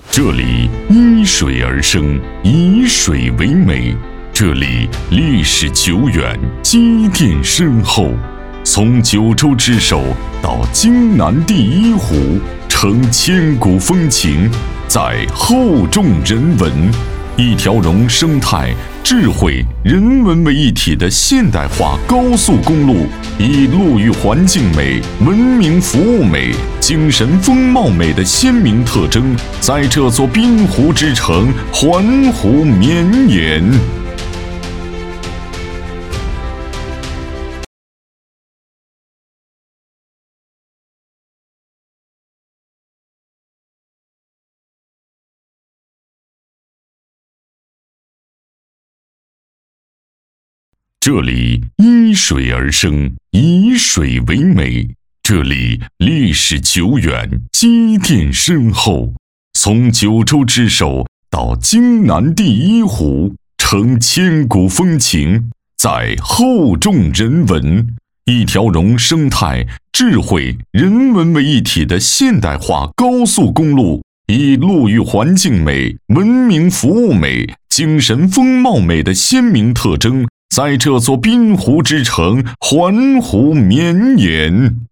这里依水而生，以水为美。这里历史久远，积淀深厚。从九州之首到荆南第一湖，承千古风情，载厚重人文。一条融生态、智慧、人文为一体的现代化高速公路，以陆域环境美、文明服务美、精神风貌美的鲜明特征，在这座滨湖之城环湖绵延。这里依水而生，以水为美。这里历史久远，积淀深厚。从九州之首到荆南第一湖，承千古风情，载厚重人文。一条融生态、智慧、人文为一体的现代化高速公路，以陆域环境美、文明服务美、精神风貌美的鲜明特征，在这座滨湖之城环湖绵延。